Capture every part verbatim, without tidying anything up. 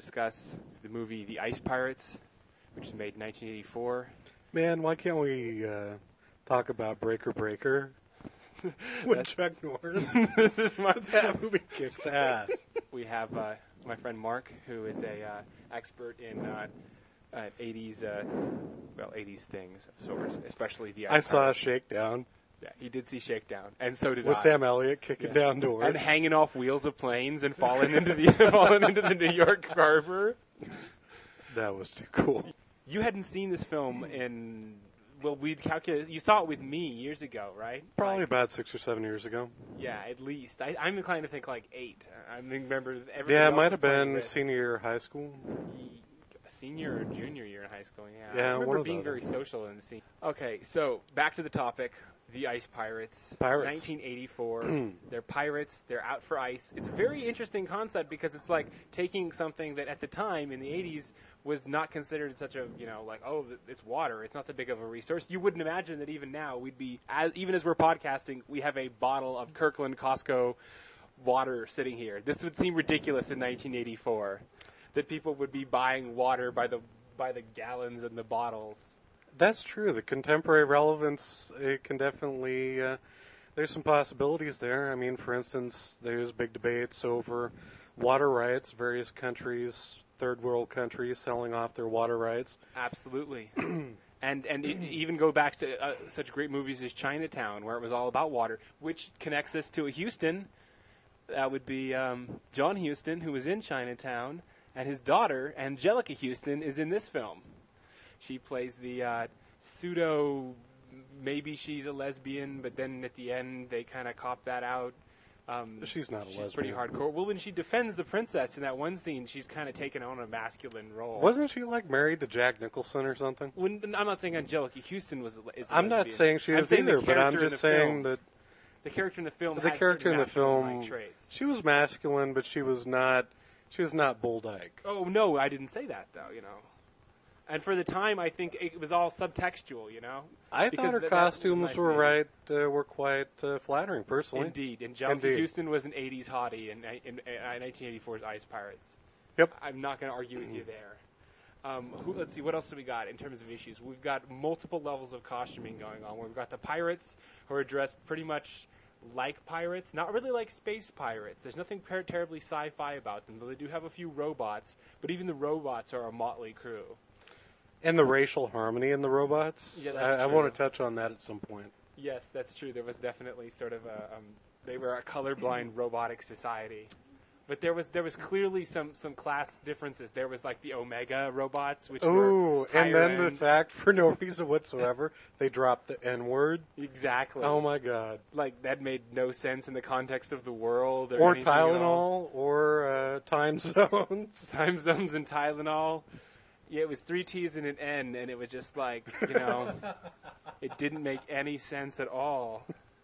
discuss the movie The Ice Pirates, which was made in nineteen eighty-four. Man, why can't we uh, talk about Breaker Breaker? With Chuck Norris. This is my That movie kicks ass. We have uh, my friend Mark, who is a uh, expert in uh, uh, eighties, uh, well, eighties things of sorts, especially the. Ice I saw Pirates. Shakedown. Yeah, he did see Shakedown, and so did With I. Sam Elliott kicking Yeah. down doors. And hanging off wheels of planes and falling into the falling into the New York Harbor. That was too cool. You hadn't seen this film in. Well, we'd calculate. You saw it with me years ago, right? Probably Like, about six or seven years ago. Yeah, at least. I, I'm inclined to think like eight. I remember everything. Yeah, it else might was have playing been Risk. senior year of high school. Senior or junior year in high school, yeah. Yeah, I remember one of being those. very social in the scene. Okay, so back to the topic. The Ice Pirates. Pirates. nineteen eighty-four. They're pirates. They're out for ice. It's a very interesting concept because it's like taking something that at the time in the eighties was not considered such a, you know, like, oh, it's water. It's not that big of a resource. You wouldn't imagine that even now we'd be, as even as we're podcasting, we have a bottle of Kirkland Costco water sitting here. This would seem ridiculous in nineteen eighty-four that people would be buying water by the by the gallons and the bottles. That's true. The contemporary relevance, it can definitely, uh, there's some possibilities there. I mean, for instance, there's big debates over water rights, various countries, third world countries selling off their water rights. Absolutely. and and it, even go back to uh, such great movies as Chinatown, where it was all about water, which connects us to a Houston. That would be um, John Huston, who was in Chinatown, and his daughter, Angelica Houston, is in this film. She plays the uh, pseudo, maybe she's a lesbian, but then at the end they kind of cop that out. Um, She's not a she's lesbian. pretty hardcore. Well, when she defends the princess in that one scene, she's kind of taken on a masculine role. Wasn't she like married to Jack Nicholson or something? When, I'm not saying Angelica Houston was. A, is a I'm not lesbian. saying she I'm is saying the either, but I'm character in just the saying film- that the character in the film. the had character in certain the film, masculine-like traits. she was masculine, but she was not, she was not Bull Dyke. Oh no, I didn't say that though. You know, and for the time, I think it was all subtextual. You know, I Because thought her th- that was costumes nice were in the right, uh, were quite uh, flattering, personally. indeed. Angelica Indeed. Houston was an eighties hottie in, in, in nineteen eighty-four's Ice Pirates. Yep. I'm not going to argue with you there. Um, who, let's see, what else do we got in terms of issues? We've got multiple levels of costuming going on. We've got the pirates who are dressed pretty much like pirates, not really like space pirates. There's nothing per- terribly sci-fi about them, though they do have a few robots, but even the robots are a motley crew. And the racial harmony in the robots. Yeah, that's I, I true. want to touch on that at some point. Yes, that's true. There was definitely sort of a, um, they were a colorblind robotic society. But there was there was clearly some, some class differences. There was like the Omega robots, which Ooh, were and then the higher-end. fact, for no reason whatsoever, they dropped the N word. Exactly. Oh my God! Like that made no sense in the context of the world, or, Or anything at all. Tylenol, or uh, time zones. Time zones and Tylenol. Yeah, it was three T's and an N, and it was just like, you know, it didn't make any sense at all.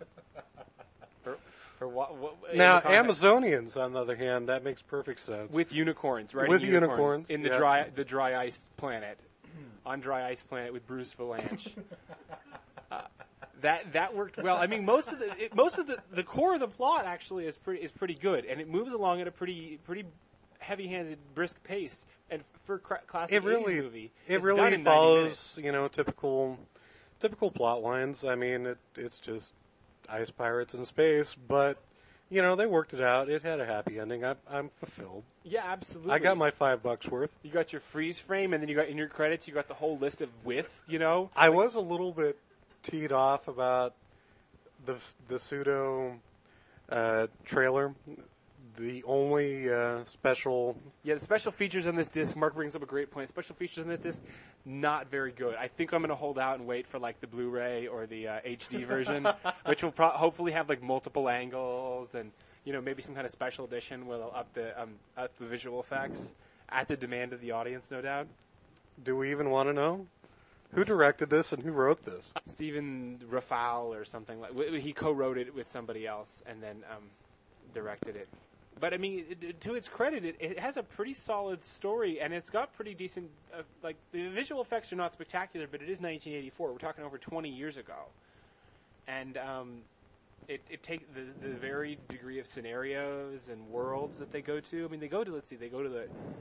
For, for what, what in Now, the context- Amazonians, on the other hand, that makes perfect sense. with unicorns, right? With unicorns, in the yeah. dry the dry ice planet, on dry ice planet with Bruce Valanche. uh, that that worked well. I mean, most of the it, most of the the core of the plot actually is pretty is pretty good, and it moves along at a pretty pretty heavy-handed, brisk pace. And f- for cr- classic it really, eighties movie, it it's really done in ninety minutes. follows, you know, typical, typical plot lines. I mean, it, it's just ice pirates in space, but you know, they worked it out. It had a happy ending. I'm, I'm fulfilled. Yeah, absolutely. I got my five bucks worth. You got your freeze frame, and then you got in your credits, you got the whole list of with. You know, I was a little bit teed off about the the pseudo uh, trailer. The only uh, special. yeah, the special features on this disc. Mark brings up a great point. Special features on this disc, not very good. I think I'm going to hold out and wait for like the Blu-ray or the uh, H D version, which will pro- hopefully have like multiple angles and you know maybe some kind of special edition will up the um, up the visual effects at the demand of the audience, no doubt. Do we even want to know who directed this and who wrote this? Stephen Rafal or something like. w- He co-wrote it with somebody else and then um, directed it. But I mean, it, it- to its credit, it, it has a pretty solid story, and it's got pretty decent. Uh, like the visual effects are not spectacular, but it is nineteen eighty-four. We're talking over twenty years ago, and um, it it takes the the varied degree of scenarios and worlds that they go to. I mean, they go to let's see, they go to the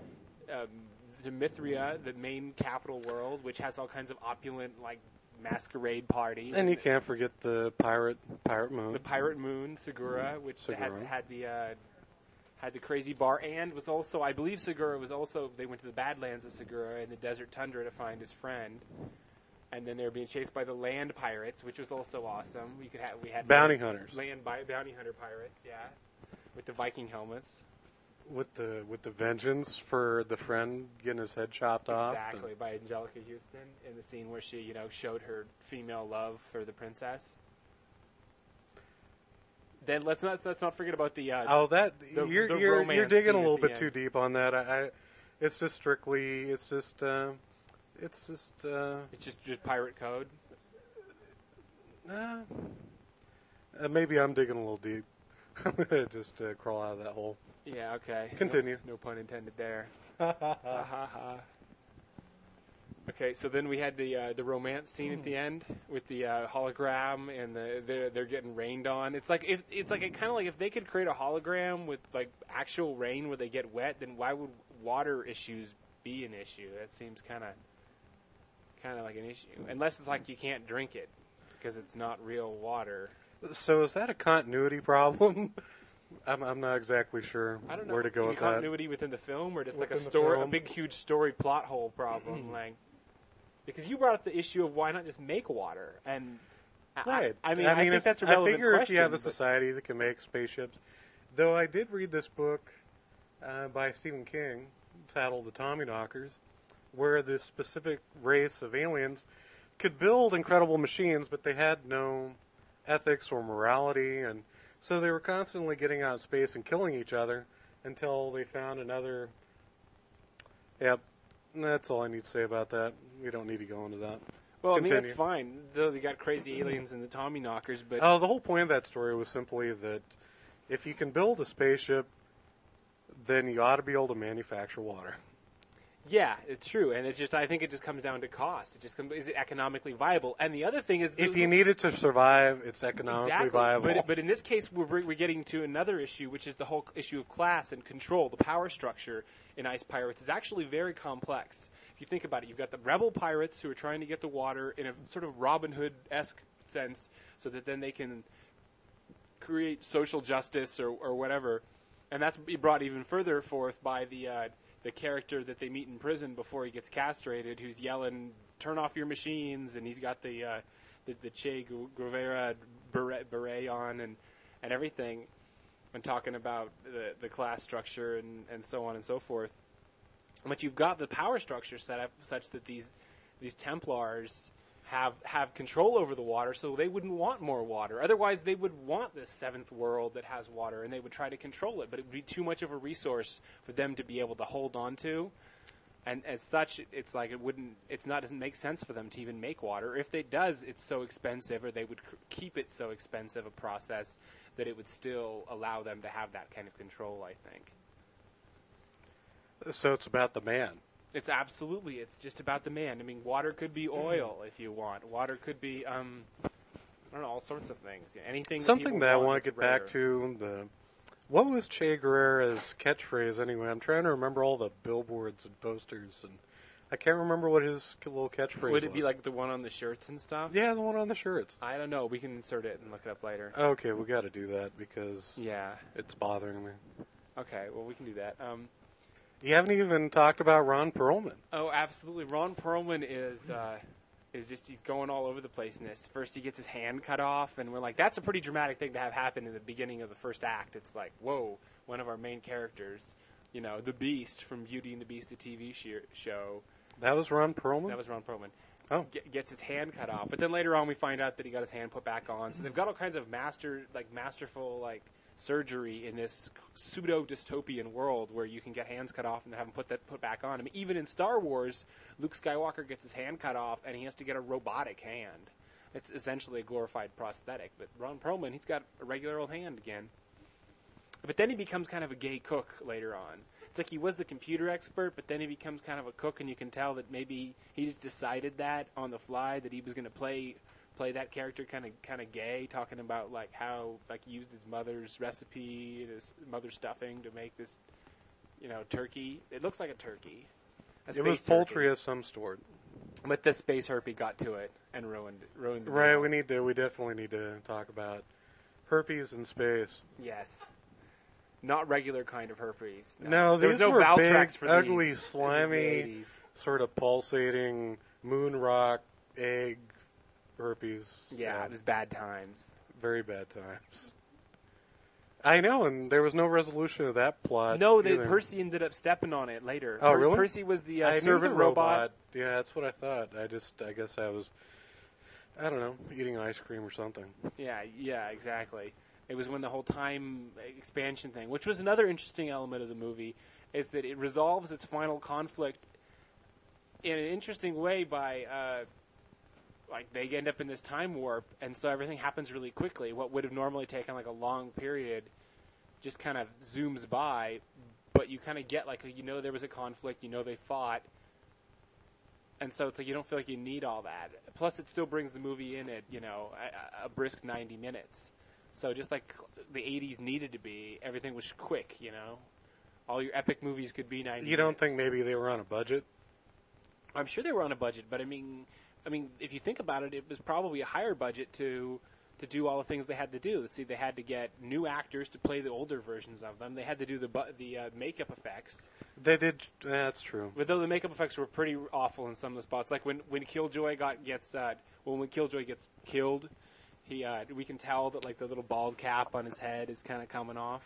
um, Demithria, the main capital world, which has all kinds of opulent, like, masquerade parties. And you can't forget the pirate pirate moon. The pirate moon, Segura, which Segura. had had the uh, had the crazy bar, and was also, I believe, Segura was also. They went to the Badlands of Segura in the desert tundra to find his friend, and then they were being chased by the land pirates, which was also awesome. We could have we had bounty land, hunters, land bi- bounty hunter pirates, yeah, with the Viking helmets. With the with the vengeance for the friend getting his head chopped off. Exactly, by Angelica Houston in the scene where she, you know, showed her female love for the princess. Then let's not let's not forget about the uh, oh that the, you're the you're, you're digging a scene little at the bit too end. deep on that. I, I it's just strictly it's just uh, it's just uh, It's just just pirate code. uh, uh, maybe I'm digging a little deep. I'm gonna just uh, crawl out of that hole. Yeah. Okay. Continue. No, no pun intended there. Ha ha ha. Okay, so then we had the uh, the romance scene at the end with the uh, hologram and the they're, they're getting rained on. It's like if it's like kind of like if they could create a hologram with like actual rain where they get wet, then why would water issues be an issue? That seems kind of kind of like an issue, unless it's like you can't drink it because it's not real water. So is that a continuity problem? I'm I'm not exactly sure I don't know where to go Is with it that. continuity within the film, or just like a Within the story, a film. big huge story plot hole problem, like. Because you brought up the issue of why not just make water, and I- Right. I, I mean, I, think if, that's a I relevant figure question. if you have a but- society that can make spaceships, though I did read this book uh, by Stephen King titled "The Tommyknockers," where this specific race of aliens could build incredible machines, but they had no ethics or morality, and so they were constantly getting out in space and killing each other until they found another. Yep. That's all I need to say about that. We don't need to go into that. well, I mean, Continue. that's fine. Though they got crazy aliens and the Tommyknockers, but Oh, the whole point of that story was simply that if you can build a spaceship, then you ought to be able to manufacture water. yeah, it's true. And it just, I think it just comes down to cost. It just comes, is it economically viable? And the other thing is, If you need it to survive, it's economically exactly. viable. But but in this case, we're we're getting to another issue, which is the whole issue of class and control. The power structure in Ice Pirates is actually very complex. If you think about it, you've got the rebel pirates who are trying to get the water in a sort of Robin Hood-esque sense, so that then they can create social justice or, or whatever. And that's brought even further forth by the uh, the character that they meet in prison before he gets castrated, who's yelling, "Turn off your machines!" And he's got the uh, the, the Che Guevara beret, beret on and, and everything, and talking about the, the class structure and, and so on and so forth. But you've got the power structure set up such that these these Templars have have control over the water, so they wouldn't want more water. Otherwise, they would want this seventh world that has water, and they would try to control it. But it would be too much of a resource for them to be able to hold on to. And as such, it's like it wouldn't. It's not doesn't make sense for them to even make water. If it does, it's so expensive, or they would c- keep it so expensive a process that it would still allow them to have that kind of control. I think. So it's about the man. It's absolutely. It's just about the man. I mean, water could be oil if you want. Water could be, um, I don't know, all sorts of things. Yeah, anything. Something that, that I want want to that's get back rare. to, the what was Che Guevara's catchphrase anyway? I'm trying to remember all the billboards and posters, and I can't remember what his little catchphrase Would it be was. like the one on the shirts and stuff? Yeah, the one on the shirts. I don't know. We can insert it and look it up later. Okay, we got to do that because Yeah. it's bothering me. Okay. Well, we can do that. Um, You haven't even talked about Ron Perlman. oh, absolutely. Ron Perlman is uh, is just he's going all over the place in this. First, he gets his hand cut off, and we're like, that's a pretty dramatic thing to have happen in the beginning of the first act. It's like, whoa, one of our main characters, you know, the Beast from Beauty and the Beast, the T V sh- show. That was Ron Perlman? That was Ron Perlman. Oh. Get, gets his hand cut off, but then later on we find out that he got his hand put back on. So they've got all kinds of master, like masterful, like surgery in this pseudo dystopian world where you can get hands cut off and then have them put that put back on. I mean, even in Star Wars, Luke Skywalker gets his hand cut off and he has to get a robotic hand. It's essentially a glorified prosthetic. But Ron Perlman, he's got a regular old hand again. But then he becomes kind of a gay cook later on. It's like he was the computer expert, but then he becomes kind of a cook, and you can tell that maybe he just decided that on the fly that he was going to play play that character kind of kind of gay, talking about like how like he used his mother's recipe and his mother's stuffing to make this you know, turkey. It looks like a turkey. A It was space poultry turkey. of some sort. But the space herpy got to it and ruined ruined the Right, deal. we need to. We definitely need to talk about herpes in space. Yes. Not regular kind of herpes. No, There these was no were Valtrex big, for ugly, these. This is the slimy, eighties. sort of pulsating moon rock egg herpes. Yeah, it was bad times. very bad times. I know, and there was no resolution of that plot. No, they, either. Percy ended up stepping on it later. Oh, Per- really? Percy was the uh, I knew servant the robot. Yeah, that's what I thought. I just, I guess I was, I don't know, eating ice cream or something. Yeah, yeah, exactly. It was when the whole time expansion thing, which was another interesting element of the movie, is that it resolves its final conflict in an interesting way by, uh, like, they end up in this time warp, and so everything happens really quickly. What would have normally taken, like, a long period just kind of zooms by, but you kind of get, like, you know there was a conflict, you know they fought, and so it's like you don't feel like you need all that. Plus, it still brings the movie in at, you know, a, a brisk ninety minutes. So just like the eighties needed to be, everything was quick, you know? All your epic movies could be ninety You don't minutes. think maybe they were on a budget? I'm sure they were on a budget, but I mean, I mean, if you think about it, it was probably a higher budget to to do all the things they had to do. See, they had to get new actors to play the older versions of them. They had to do the bu- the uh, makeup effects. They did. That's true. But though the makeup effects were pretty awful in some of the spots, like when when Killjoy got gets uh, well, when Killjoy gets killed, he uh, we can tell that like the little bald cap on his head is kind of coming off.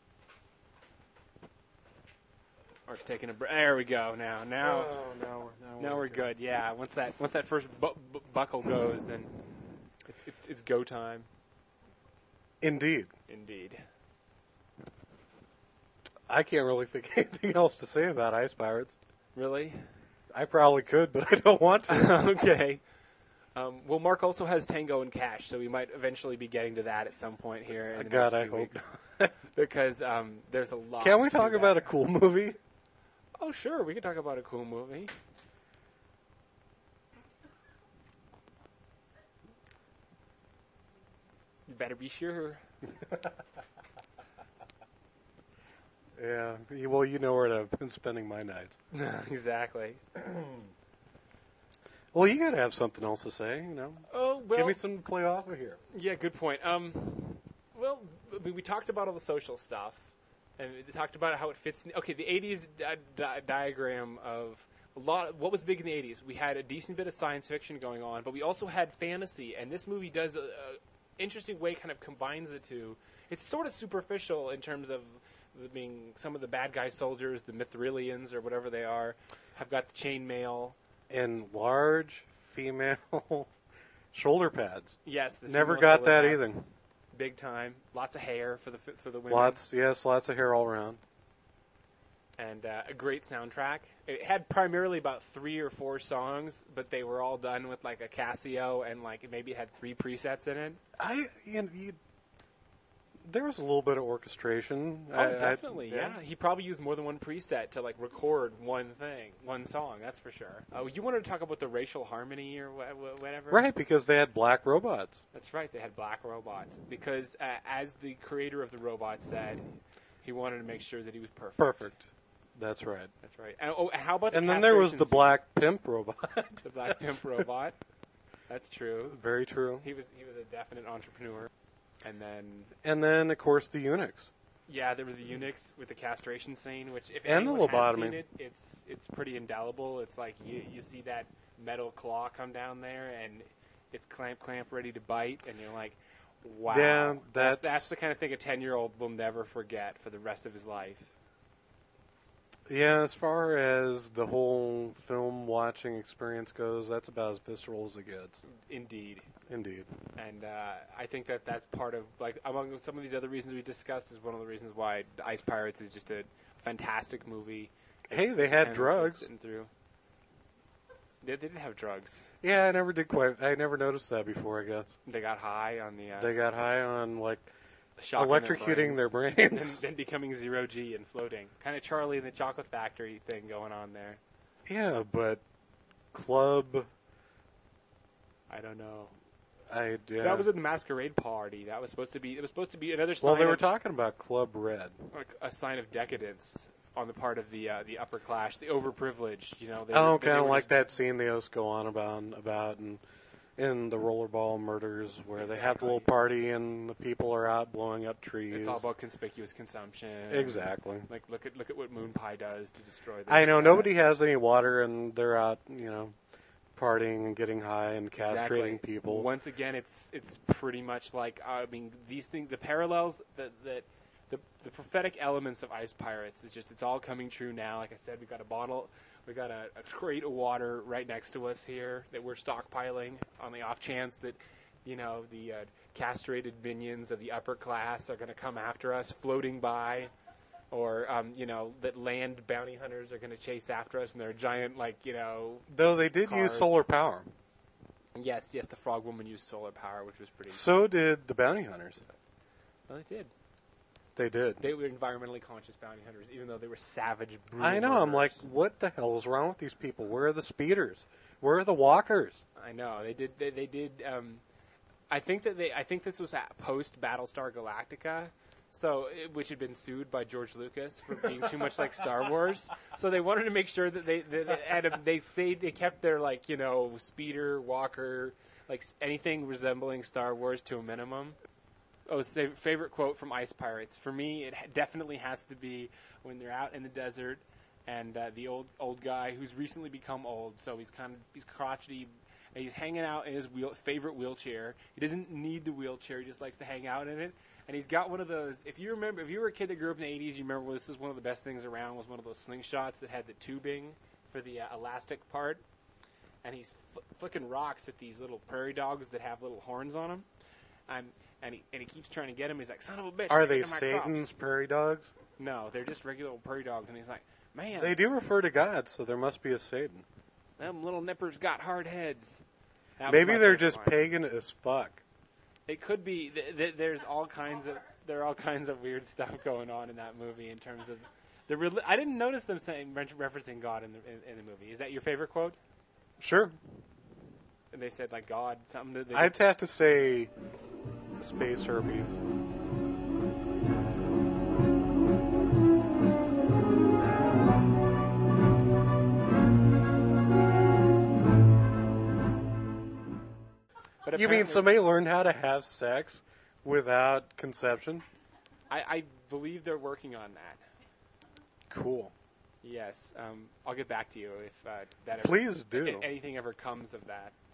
Or it's taking a break. There we go. Now, now, Oh, now we're, now we're good. Yeah. Once that once that first bu- bu- buckle goes, then it's it's it's go time. Indeed. Indeed. I can't really think of anything else to say about Ice Pirates. Really? I probably could, but I don't want to. Okay. Um, well, Mark also has Tango and Cash, so we might eventually be getting to that at some point here. In the God, next I few hope weeks. Because um, there's a lot. Can we to talk that. about a cool movie? Oh, sure. We can talk about a cool movie. You better be sure. Yeah. you- Well, you know where I've been spending my nights. Exactly. Well, you got to have something else to say, you know. Oh, well. Give me some to play off of here. Yeah, good point. Um, well, I mean, we talked about all the social stuff, and we talked about how it fits. In, okay, the eighties di- di- diagram of a lot. What was big in the eighties? We had a decent bit of science fiction going on, but we also had fantasy, and this movie does a, a interesting way, kind of combines the two. It's sort of superficial in terms of the, being some of the bad guy soldiers, the Mithrilians or whatever they are, have got the chainmail. And large female shoulder pads. Yes, the Never female got shoulder that pads. either. Big time. Lots of hair for the f- for the women. Lots, yes, lots of hair all around. And uh, a great soundtrack. It had primarily about three or four songs, but they were all done with like a Casio, and like maybe it had three presets in it. I, you know, you, there was a little bit of orchestration. Oh, I- I- definitely, yeah. He probably used more than one preset to like record one thing, one song. That's for sure. Oh, you wanted to talk about the racial harmony or wha- wha- whatever? Right, because they had black robots. That's right. They had black robots because, uh, as the creator of the robot said, he wanted to make sure that he was perfect. Perfect. That's right. That's right. And, oh, how about the And then there was castration the scene? black pimp robot. the black pimp robot. That's true. Very true. He was he was a definite entrepreneur. And then, And then, of course, the eunuchs. yeah, there were the eunuchs with the castration scene, which if And the anyone has lobotomy. seen it, it's it's pretty indelible. It's like you you see that metal claw come down there, and it's clamp clamp ready to bite, and you're like, wow. Yeah, that's, that's- that's the kind of thing a ten year old will never forget for the rest of his life. Yeah, as far as the whole film watching experience goes, that's about as visceral as it gets. Indeed. Indeed. And uh, I think that that's part of, like, among some of these other reasons we discussed, is one of the reasons why Ice Pirates is just a fantastic movie. Hey, It's- they it's had kind of drugs. sitting through. They, they did have drugs. Yeah, I never did quite. I never noticed that before. I guess They got high on the uh, they got high on like shock in electrocuting their brains, brains. and then becoming zero G and floating. Kind of Charlie and the Chocolate Factory thing going on there. Yeah, but club. I don't know. I yeah. That was at the masquerade party. That was supposed to be. It was supposed to be another sign. well, they were of, talking about Club Red. like a sign of decadence on the part of the uh, the upper class, the overprivileged. You know, they Oh, were- they kind of were like just- that scene they always go on about about and in the rollerball murders where they have the little Exactly. party and the people are out blowing up trees. It's all about conspicuous consumption. Exactly. Like look at look at what Moon Pie does to destroy. This I know and nobody that. has any water and they're out, you know, partying and getting high and castrating Exactly. people. Once again, it's it's pretty much like uh, I mean these things, the parallels that that the the prophetic elements of Ice Pirates is just it's all coming true now. Like I said, we got a bottle, we got a, a crate of water right next to us here that we're stockpiling on the off chance that you know the uh, castrated minions of the upper class are going to come after us, floating by. Or, um, you know, that land bounty hunters are going to chase after us, and they're giant, like, you know... Though they did cars. use solar power. Yes, yes, the Frog Woman used solar power, which was pretty... So did the bounty hunters. Well, they did. They did. They were environmentally conscious bounty hunters, even though they were savage, brutal I know. I'm like, murderers. what the hell is wrong with these people? Where are the speeders? Where are the walkers? I know. They did... They, they did... Um, I think that they... I think this was at post-Battlestar Galactica... So, which had been sued by George Lucas for being too much like Star Wars. So they wanted to make sure that they they, they, had a, they stayed they kept their like you know speeder, walker, like s- anything resembling Star Wars to a minimum. Oh, it's a favorite quote from Ice Pirates. For me, it ha- definitely has to be when they're out in the desert and uh, the old old guy who's recently become old. So he's kind of he's crotchety. And he's hanging out in his wheel, favorite wheelchair. He doesn't need the wheelchair. He just likes to hang out in it. And he's got one of those. If you remember, if you were a kid that grew up in the eighties, you remember well, this is one of the best things around. Was one of those slingshots that had the tubing for the uh, elastic part. And he's fl- flicking rocks at these little prairie dogs that have little horns on them. Um, and he and he keeps trying to get him. He's like, "Son of a bitch!" Are you're they eating my Satan's crops." prairie dogs? No, they're just regular old prairie dogs. And he's like, "Man, They do refer to God, so there must be a Satan. them little nippers got hard heads." That was Maybe my they're favorite just line. pagan as fuck. It could be. Th- th- there's all kinds of there are all kinds of weird stuff going on in that movie in terms of the. Reli- I didn't notice them saying re- referencing God in the in, in the movie. Is that your favorite quote? Sure. And they said like God something. That they I'd just- have to say space herpes. but You mean apparently- somebody learned how to have sex without conception? I, I believe they're working on that. Cool. Yes, um, I'll get back to you if uh, that ever, Please do. if anything ever comes of that.